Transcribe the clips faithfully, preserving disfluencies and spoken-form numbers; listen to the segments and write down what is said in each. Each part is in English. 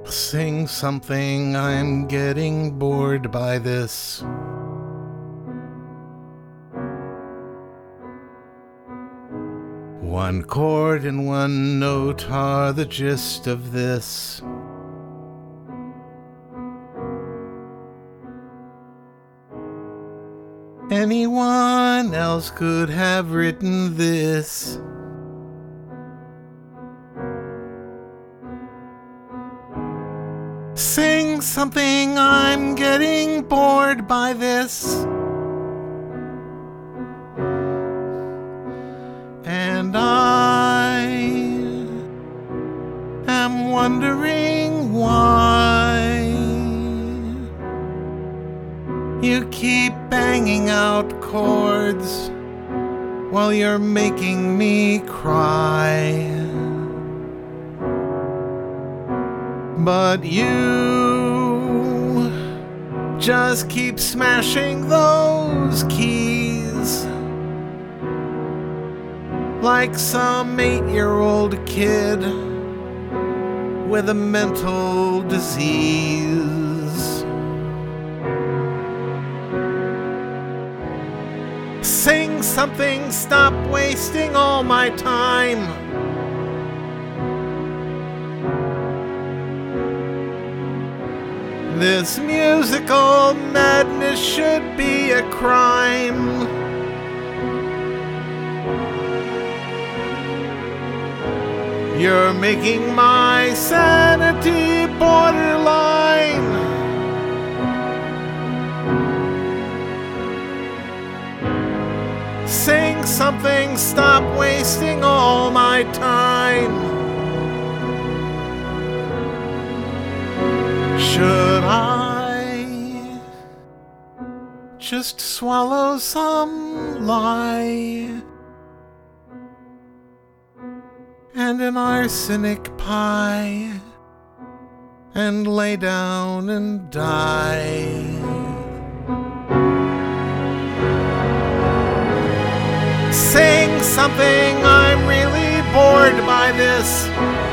Sing something, I'm getting bored by this. One chord and one note are the gist of this. Anyone else could have written this. Sing something, I'm getting bored by this. And I am wondering why you keep banging out chords while you're making me cry. But you just keep smashing those keys like some eight-year-old kid with a mental disease. Sing something, stop wasting all my time. This musical madness should be a crime. You're making my sanity borderline. Sing something, stop wasting all my time. Should I just swallow some lie and an arsenic pie and lay down and die? Sing something, I'm really bored by this.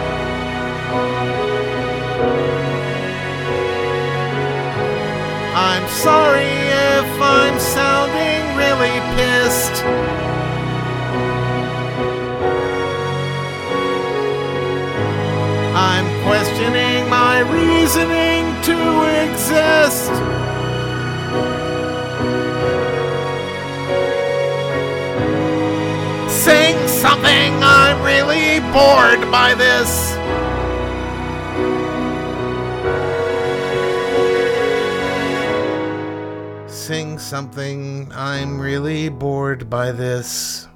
I'm sorry if I'm sounding really pissed. I'm questioning my reasoning to exist. Sing something, I'm really bored by this. Sing something, I'm really bored by this.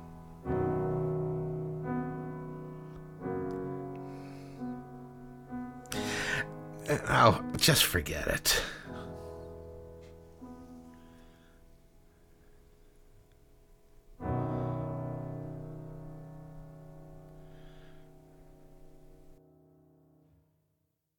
Oh, just forget it.